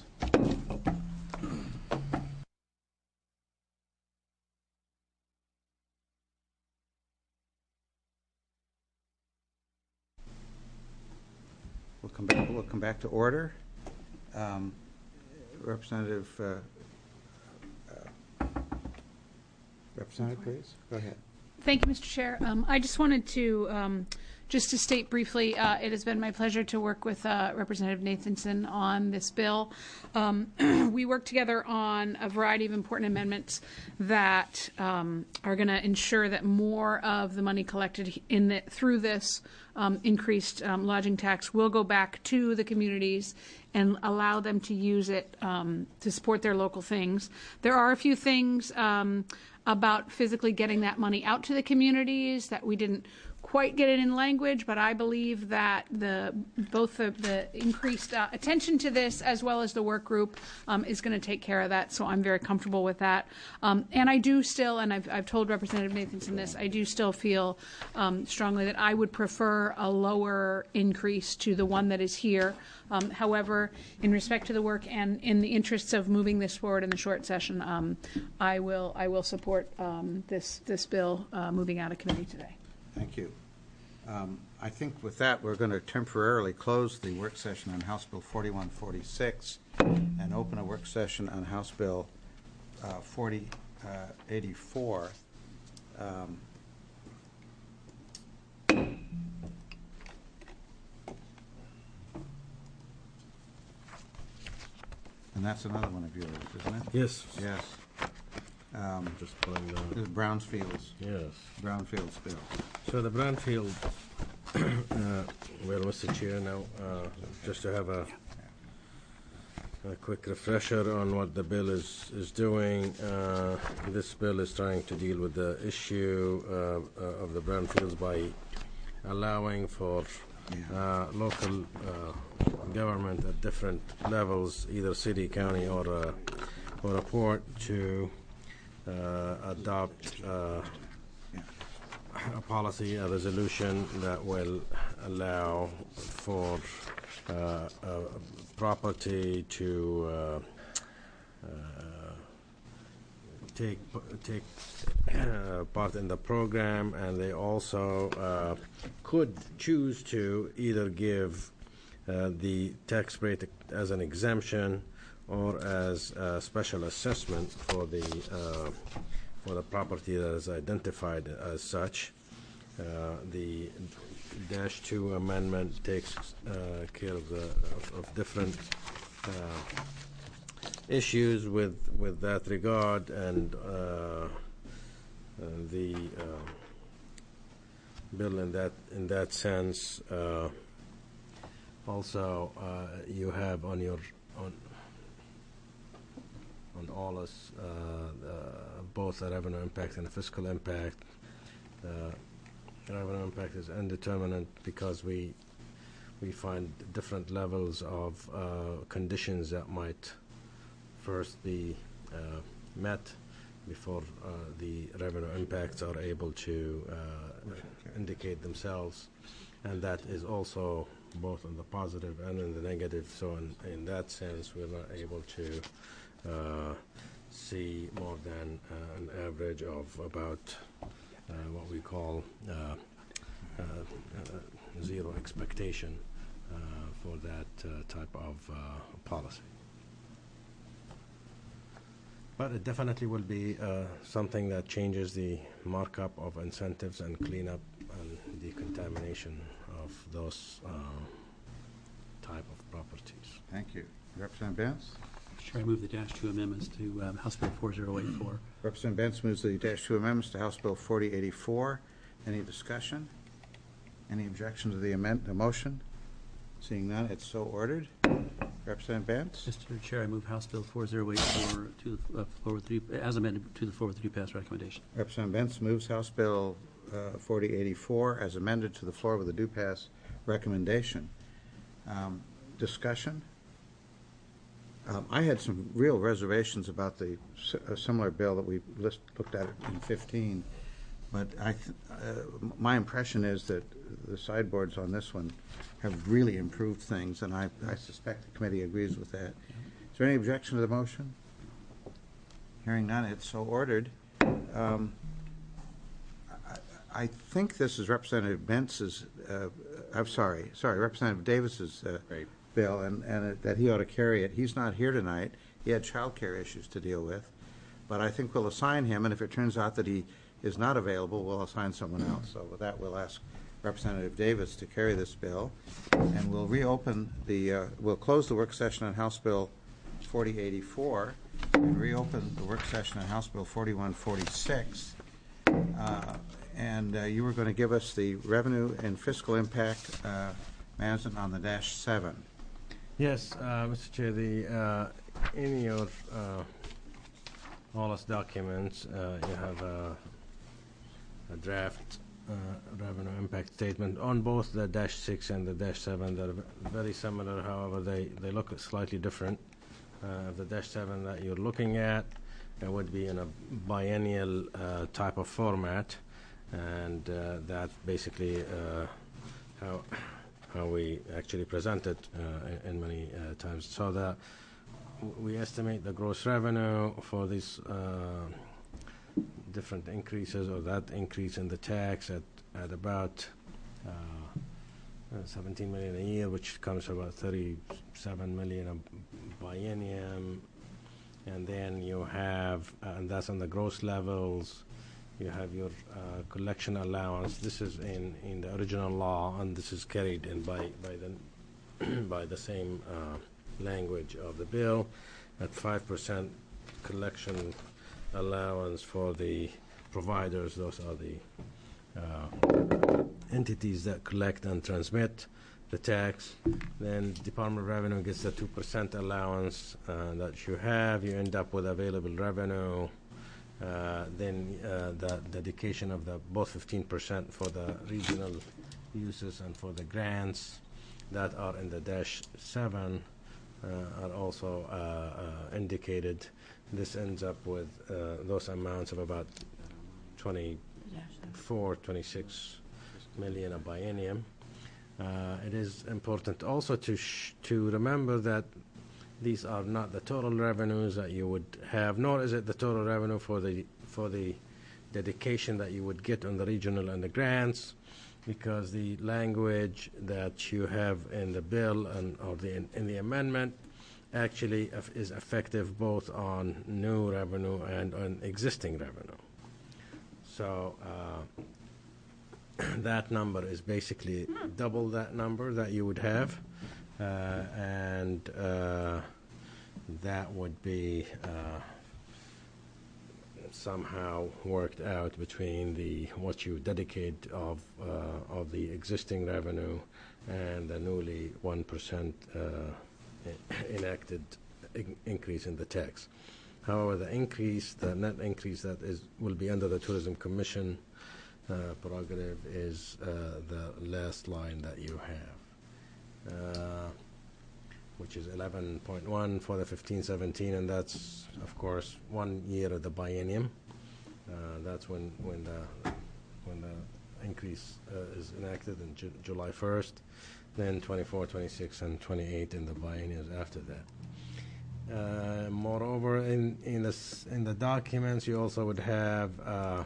We'll come back. We'll come back to order. Um, Representative, uh, uh, Representative, please go ahead. Thank you, Mister Chair. Um, I just wanted to um, just to state briefly, uh, it has been my pleasure to work with uh, Representative Nathanson on this bill. Um, we worked together on a variety of important amendments that um, are going to ensure that more of the money collected in the, through this um, increased um, lodging tax will go back to the communities and allow them to use it um, to support their local things. There are a few things um, about physically getting that money out to the communities that we didn't quite get it in language, but I believe that the both the, the increased uh, attention to this as well as the work group um, is going to take care of that, so I'm very comfortable with that. Um, and I do still, and I've, I've told Representative Nathanson this, I do still feel um, strongly that I would prefer a lower increase to the one that is here. Um, however, in respect to the work and in the interests of moving this forward in the short session, um, I will I will support um, this this bill uh, moving out of committee today. Thank you. Um, I think with that, we're going to temporarily close the work session on House Bill forty-one forty-six and open a work session on House Bill uh, forty eighty-four. Um, and that's another one of yours, isn't it? Yes. Yes. Um, Just pulling the. This is Brownfield's. Yes. Brownfield's bill. So the Brownfield, uh, well, Mister Chair, now, uh, just to have a a quick refresher on what the bill is, is doing. Uh, this bill is trying to deal with the issue uh, uh, of the brownfields by allowing for uh, local uh, government at different levels, either city, county, or a, or a port, to uh, adopt uh, a policy, a resolution that will allow for uh, uh, property to uh, uh, take take uh, part in the program, and they also uh, could choose to either give uh, the tax rate as an exemption or as a special assessment for the uh, for the property that is identified as such. Uh, the Dash Two amendment takes uh, care of, the, of, of different uh, issues with with that regard, and uh, uh, the uh, bill in that in that sense. Uh, also, uh, you have on your on on all us uh, uh, both a revenue impact and a fiscal impact. Uh, revenue impact is indeterminate because we we find different levels of uh, conditions that might first be uh, met before uh, the revenue impacts are able to uh, indicate themselves, and that is also both in the positive and in the negative. So in, in that sense, we're not able to uh, see more than uh, an average of about uh, what we call uh, uh, uh, zero expectation uh, for that uh, type of uh, policy. But it definitely will be uh, something that changes the markup of incentives and cleanup and decontamination of those uh, type of properties. Thank you. Representative Benz? Sure, I move the Dash two amendments to um, House Bill four oh eight four. Representative Benz moves the Dash two amendments to House Bill forty eighty-four. Any discussion? Any objection to the amend the motion? Seeing none, it's so ordered. Representative Benz? Mister Chair, I move House Bill four oh eight four to the uh, floor with three, as amended to the floor with three pass recommendation. Representative Benz moves House Bill uh, forty eighty-four as amended to the floor with a due pass recommendation. Um, discussion? Um, I had some real reservations about the a similar bill that we list, looked at in fifteen, but I th uh, my impression is that the sideboards on this one have really improved things, and I, I suspect the committee agrees with that. Is there any objection to the motion? Hearing none, it's so ordered. Um, I, I think this is Representative Benz's, uh, I'm sorry, sorry, Representative Davis's uh, Right. bill, and, and it, that he ought to carry it. He's not here tonight. He had child care issues to deal with. But I think we'll assign him, and if it turns out that he is not available, we'll assign someone else. So with that, we'll ask Representative Davis to carry this bill, and we'll reopen the, uh, we'll close the work session on House Bill forty eighty-four and reopen the work session on House Bill forty-one forty-six. Uh, and uh, you were going to give us the revenue and fiscal impact uh, management on the Dash seven. Yes, uh, Mister Chair, the, uh, in your uh, all us documents, uh, you have a, a draft uh, revenue impact statement on both the Dash six and the Dash seven. They're very similar, however, they, they look slightly different. Uh, the Dash seven that you're looking at uh, would be in a biennial uh, type of format, and uh, that basically uh, how how we actually present it uh, in, in many uh, times. So the we estimate the gross revenue for these uh, different increases, or that increase in the tax, at at about uh, uh, seventeen million a year, which comes to about thirty-seven million a biennium. And then you have, uh, and that's on the gross levels. You have your uh, collection allowance. This is in, in the original law, and this is carried in by by the by the same uh, language of the bill, at five percent collection allowance for the providers. Those are the uh, entities that collect and transmit, the tax. Then Department of Revenue gets the two percent allowance uh, that you have. You end up with available revenue. Uh, then uh, the dedication of the both fifteen percent for the regional uses and for the grants that are in the dash seven uh, are also uh, uh, indicated. This ends up with uh, those amounts of about twenty-four, twenty-six million a biennium. Uh, it is important also to sh to remember that these are not the total revenues that you would have, nor is it the total revenue for the for the dedication that you would get on the regional and the grants, because the language that you have in the bill and or the in, in the amendment actually is effective both on new revenue and on existing revenue. So uh, that number is basically double that number that you would have, uh, and uh, that would be uh, somehow worked out between the what you dedicate of uh, of the existing revenue and the newly one percent uh, enacted in increase in the tax. However, the increase, the net increase that is will be under the Tourism Commission uh, prerogative is uh, the last line that you have, uh, which is eleven point one for the fifteen seventeen, and that's, of course, one year of the biennium. Uh, that's when when the when the increase uh, is enacted in Ju July first. Then twenty-four, twenty-six, and twenty-eight in the bienniums after that. Uh, moreover, in in the in the documents, you also would have uh,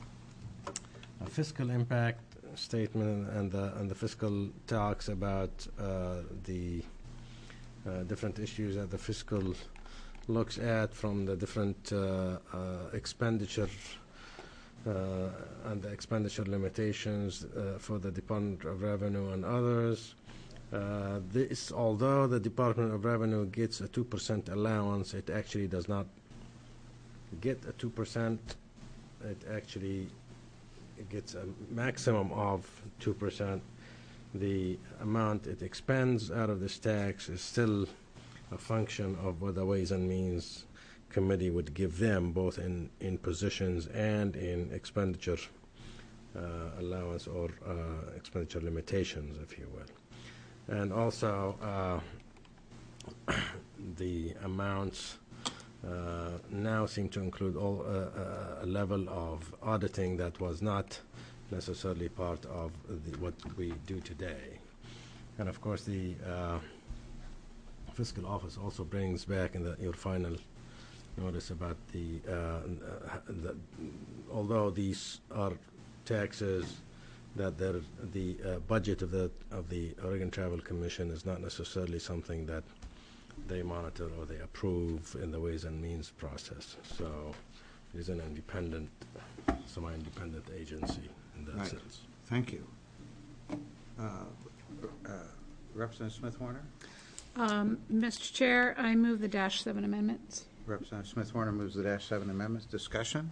a fiscal impact statement, and the and the fiscal talks about uh, the uh, different issues that the fiscal looks at from the different uh, uh, expenditure uh, and the expenditure limitations uh, for the Department of Revenue and others. Uh, this, although the Department of Revenue gets a two percent allowance, it actually does not get a two percent. It actually gets a maximum of two percent. The amount it expends out of this tax is still a function of what the Ways and Means Committee would give them, both in, in positions and in expenditure uh, allowance or uh, expenditure limitations, if you will. And also, uh, the amounts uh, now seem to include all, uh, a level of auditing that was not necessarily part of the, what we do today. And of course, the uh, Fiscal Office also brings back in the, your final notice about the, uh, the, although these are taxes, that the uh, budget of the of the Oregon Travel Commission is not necessarily something that they monitor or they approve in the Ways and Means process. So it is an independent, semi-independent agency in that Right. sense. Thank you. Uh, uh, Representative Smith Warner? Um, Mister Chair, I move the dash seven amendments. Representative Smith Warner moves the dash seven amendments. Discussion?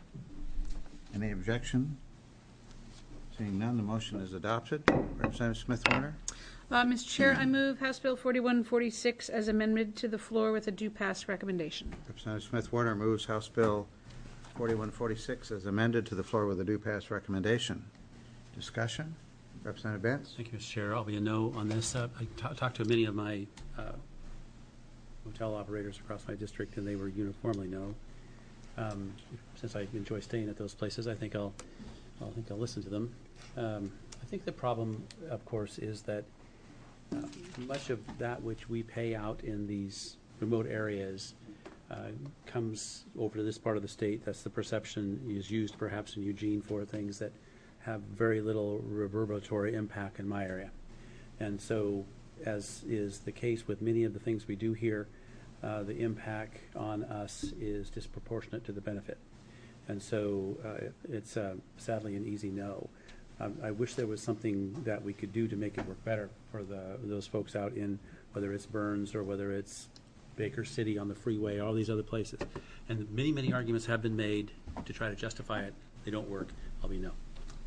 Any objection? Seeing none, the motion is adopted. Representative Smith Warner? Uh, Mister Chair, I move House Bill forty-one forty-six as amended to the floor with a due pass recommendation. Representative Smith Warner moves House Bill forty-one forty-six as amended to the floor with a due pass recommendation. Discussion? Representative Bentz? Thank you, Mister Chair. I'll be a no on this. Uh, I t talked to many of my uh, hotel operators across my district, and they were uniformly no. Um, since I enjoy staying at those places, I think I'll, I think I'll listen to them. Um, I think the problem, of course, is that uh, much of that which we pay out in these remote areas uh, comes over to this part of the state. That's the perception is used perhaps in Eugene for things that have very little reverberatory impact in my area. And so, as is the case with many of the things we do here, uh, the impact on us is disproportionate to the benefit. And so uh, it's uh, sadly an easy no. Um, I wish there was something that we could do to make it work better for the those folks out in, whether it's Burns or whether it's Baker City on the freeway, all these other places. And many, many arguments have been made to try to justify it. They don't work. I'll be no.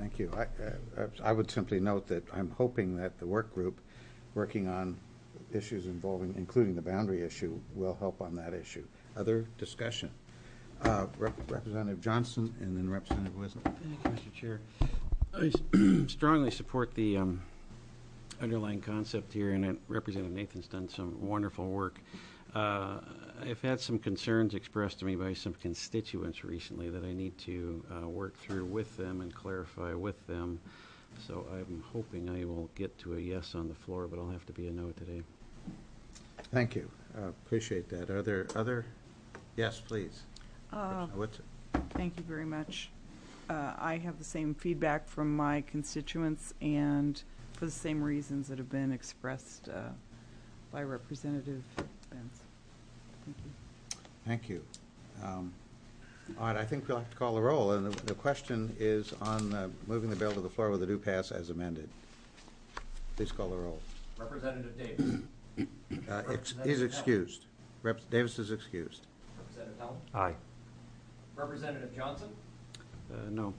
Thank you. I, uh, I would simply note that I'm hoping that the work group working on issues involving, including the boundary issue, will help on that issue. Other discussion? Uh, Rep- Representative Johnson and then Representative Wisdom. Thank you, Mister Chair. I strongly support the um, underlying concept here, and Representative Nathan's done some wonderful work. Uh, I've had some concerns expressed to me by some constituents recently that I need to uh, work through with them and clarify with them. So I'm hoping I will get to a yes on the floor, but I'll have to be a no today. Thank you. Uh, appreciate that. Are there other? Yes, please. Uh, What's it? Thank you very much. Uh, I have the same feedback from my constituents, and for the same reasons that have been expressed uh, by Representative Benz. Thank you. Thank you. Um, all right, I think we'll have to call the roll, and the, the question is on uh, moving the bill to the floor with a due pass as amended. Please call the roll. Representative Davis. Uh, ex- he's excused. Rep- Davis is excused. Representative Helm. Aye. Representative Johnson. Uh, no.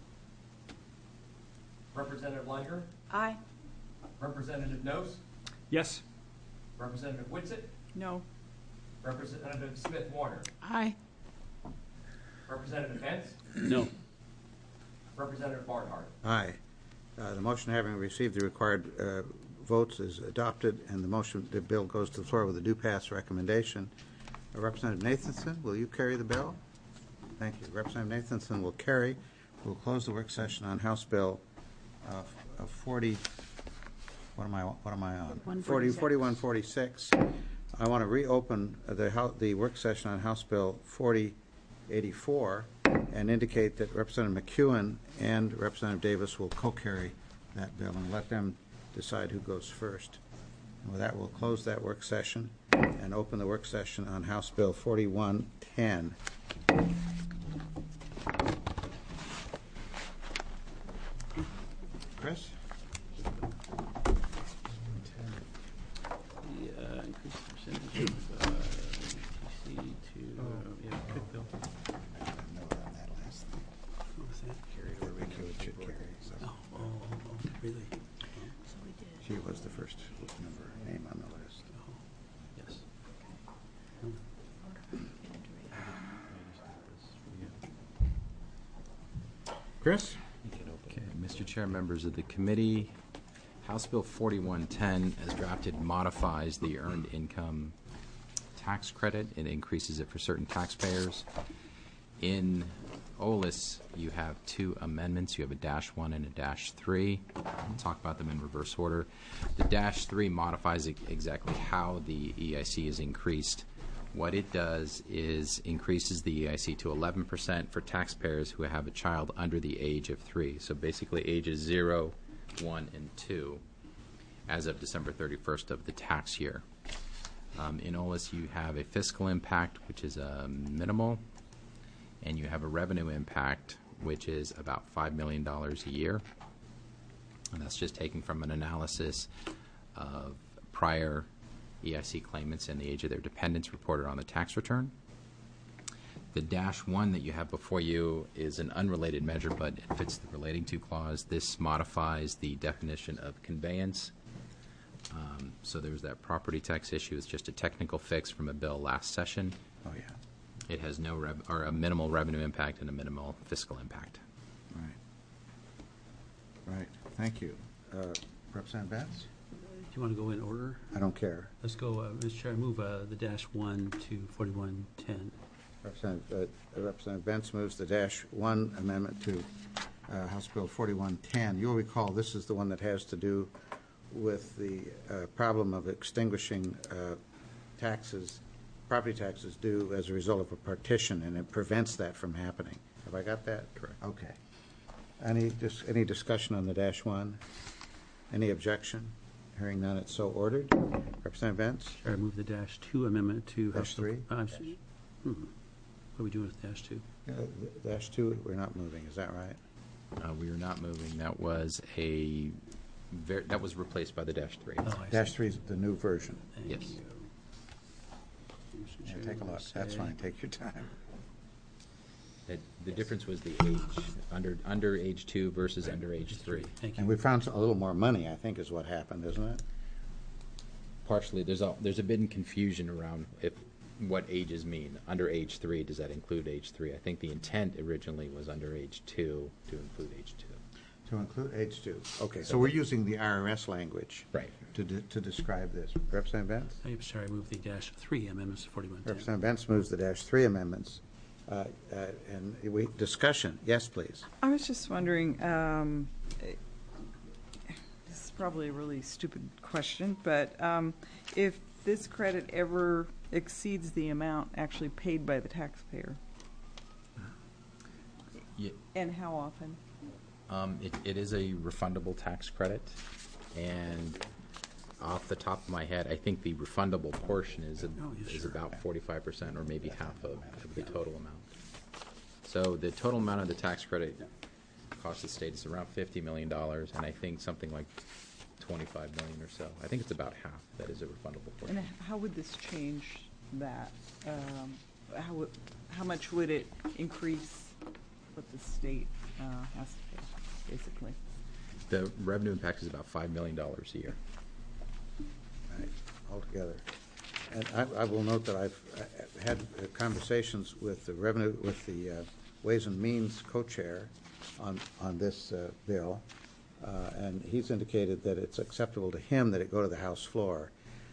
Representative Langer. Aye. Representative Nose. Yes. Representative Whitsitt. No. Representative Smith Warner. Aye. Representative Vance. No. Representative Barnhart. Aye. Uh, the motion having received the required uh, votes is adopted, and the motion, the bill goes to the floor with a due pass recommendation. Uh, Representative Nathanson, will you carry the bill? Thank you. Representative Nathanson will carry. We'll close the work session on House Bill uh, uh, forty. What am I? What am I on? forty, forty-one forty-six. I want to reopen the House, the work session on House Bill forty eighty-four and indicate that Representative McEwen and Representative Davis will co-carry that bill and let them decide who goes first. And with that, we'll close that work session and open the work session on House Bill forty-one ten. Chris? The uh, increased percentage of uh, P C to, uh, yeah, quick bill. Note on that last thing. What was that? Carried over, it should carry. So. Oh, oh, oh, oh, really? So we did. She was the first member name on the list. Oh, yes. Chris? Okay, Mister Chair, members of the committee, House Bill forty-one ten, as drafted, modifies the earned income tax credit. It increases it for certain taxpayers. In O L I S, you have two amendments. You have a dash one and a dash three. We'll talk about them in reverse order. The dash three modifies e- exactly how the E I C is increased. What it does is increases the E I C to eleven percent for taxpayers who have a child under the age of three. So basically ages zero, one, and two as of December thirty-first of the tax year. Um, in O L I S, you have a fiscal impact, which is uh, minimal, and you have a revenue impact, which is about five million dollars a year. And that's just taken from an analysis of prior E I C claimants and the age of their dependents reported on the tax return. The dash one that you have before you is an unrelated measure, but it fits the relating to clause. This modifies the definition of conveyance. Um, so there's that property tax issue. It's just a technical fix from a bill last session. Oh, yeah. It has no rev- or a minimal revenue impact and a minimal fiscal impact. Right. Right. Thank you. Uh, Representative Betts? Do you want to go in order? I don't care. Let's go, uh, Mister Chair, I move uh, the dash one to forty-one ten. Representative, uh, Representative Bentz moves the dash one amendment to uh, House Bill forty-one ten. You'll recall this is the one that has to do with the uh, problem of extinguishing uh, taxes, property taxes due as a result of a partition, and it prevents that from happening. Have I got that? Correct. Okay. Any dis- any discussion on the dash one? Any objection? Hearing none, it's so ordered. Representative Bentz? Chair, I move the dash two amendment to Dash House Bill- three? uh, I'm s- hmm. What are we doing with dash two? Uh, dash two, we're not moving, is that right? Uh, we are not moving. That was a ver- that was replaced by the dash three. Oh, I see. Dash three is the new version. Thank Yes. you. Mister Yeah, Chair, take a I look. say- That's fine. Take your time. It- The difference was the age, under, under age two versus under age three. Thank And we found a little more money, I think is what happened, isn't it? Partially, there's a, there's a bit of confusion around if, what ages mean. Under age three, does that include age three? I think the intent originally was under age two to include age two. To include age two. Okay, so we're using the I R S language. Right. To, de- to describe this. Representative Benz? I'm sorry, I move the dash three amendments to forty-one ten. Representative Benz moves the dash three amendments. Uh, uh, and we, discussion, yes, please. I was just wondering, um, eh, this is probably a really stupid question, but um, if this credit ever exceeds the amount actually paid by the taxpayer, Yeah. and how often? Um, it, it is a refundable tax credit, and off the top of my head, I think the refundable portion is, a- Oh, yeah, is sure. about forty-five percent or maybe half of, of the total amount. So the total amount of the tax credit cost the state is around fifty million dollars, and I think something like twenty-five million or so. I think it's about half that is a refundable portion. And how would this change that? Um, how would, how much would it increase what the state uh, has to pay, basically? The revenue impact is about five million dollars a year. Right, altogether. And I, I will note that I've uh, had uh, conversations with the revenue, with the uh, Ways and Means co-chair on, on this uh, bill, uh, and he's indicated that it's acceptable to him that it go to the House floor.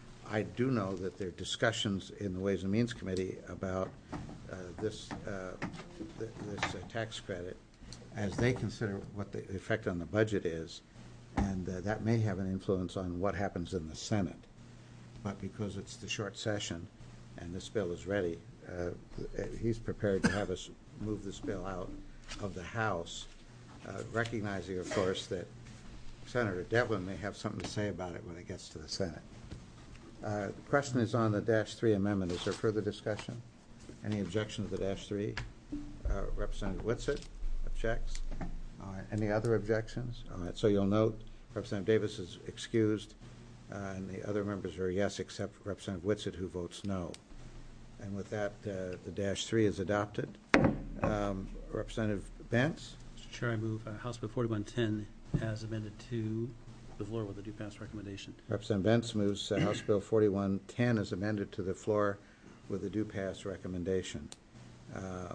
I do know that there are discussions in the Ways and Means Committee about uh, this, uh, th- this uh, tax credit as they consider what the effect on the budget is, and uh, that may have an influence on what happens in the Senate. But because it's the short session and this bill is ready, uh, he's prepared to have us move this bill out of the House, uh, recognizing, of course, that Senator Devlin may have something to say about it when it gets to the Senate. Uh, the question is on the dash three amendment. Is there further discussion? Any objection to the dash three? Uh, Representative Whitsitt objects. All right. Any other objections? All right. So you'll note Representative Davis is excused. Uh, and the other members are yes, except Representative Whitsitt, who votes no. And with that, uh, the dash three is adopted. Um, Representative Bentz? Mister Chair, I move uh, House Bill forty-one ten as amended to the floor with a due pass recommendation. Representative Bentz moves uh, House Bill forty-one ten as amended to the floor with a due pass recommendation. Uh,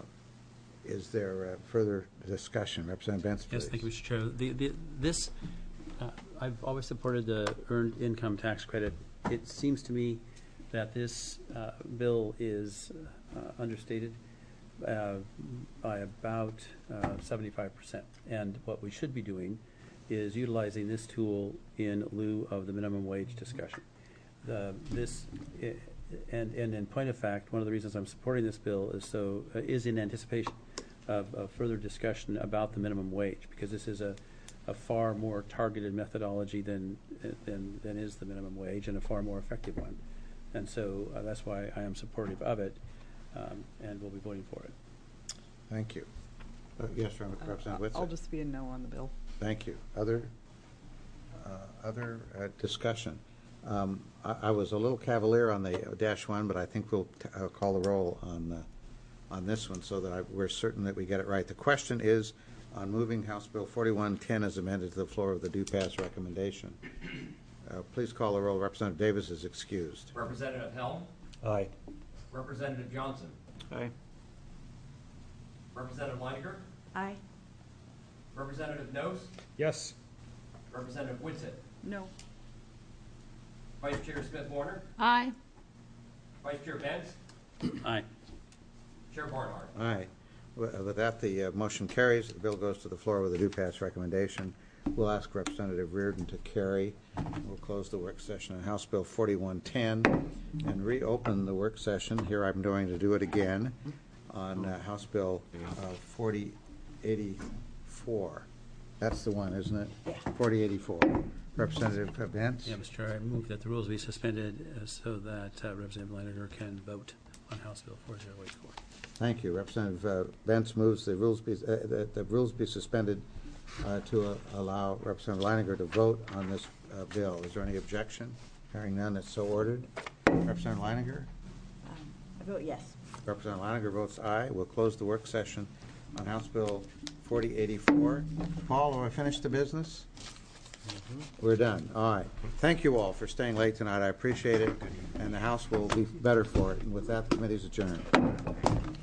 is there uh, further discussion? Representative Bentz, please. Yes, thank you, Mister Chair. The, the, this, uh, I've always supported the earned income tax credit. It seems to me that this uh, bill is uh, understated uh, by about uh, seventy-five percent. And what we should be doing is utilizing this tool in lieu of the minimum wage discussion. The, this, i- and, and in point of fact, one of the reasons I'm supporting this bill is so, uh, is in anticipation of, of further discussion about the minimum wage, because this is a, a far more targeted methodology than, than, than is the minimum wage, and a far more effective one. And so uh, that's why I am supportive of it, um, and will be voting for it. Thank you. Uh, yes, Representative Whitsitt. I'll just be a no on the bill. Thank you. Other, uh, other uh, discussion? Um, I, I was a little cavalier on the dash one, but I think we'll t- uh, call the roll on uh, on this one so that I, we're certain that we get it right. The question is on moving House Bill forty-one ten as amended to the floor of the due pass recommendation. Uh, please call the roll. Representative Davis is excused. Representative Helm, Aye. Representative Johnson, Aye. Representative Leininger, Aye. Representative Nose, Yes. Representative Whitsitt, No. Vice Chair Smith Warner, Aye. Vice Chair Bentz, Aye. Chair Barnhart. Aye. Wi- With that, the uh, motion carries. The bill goes to the floor with a due pass recommendation. We'll ask Representative Reardon to carry. We'll close the work session on House Bill forty-one ten and reopen the work session. Here I'm going to do it again on uh, House Bill uh, forty eighty-four. That's the one, isn't it? Yeah. forty eighty-four. Representative Bentz? Yeah, Mister Chair, I move that the rules be suspended uh, so that uh, Representative Leininger can vote on House Bill four oh eight four. Thank you. Representative uh, Bentz moves the rules be, uh, the, the rules be suspended uh, to uh, allow Representative Leininger to vote on this uh, bill. Is there any objection? Hearing none, it's so ordered. Representative Leininger? I vote yes. Representative Leininger votes aye. We'll close the work session on House Bill forty eighty-four. Paul, have I finished the business? We're done. All right. Thank you all for staying late tonight. I appreciate it, and the House will be better for it. And with that, the committee's adjourned.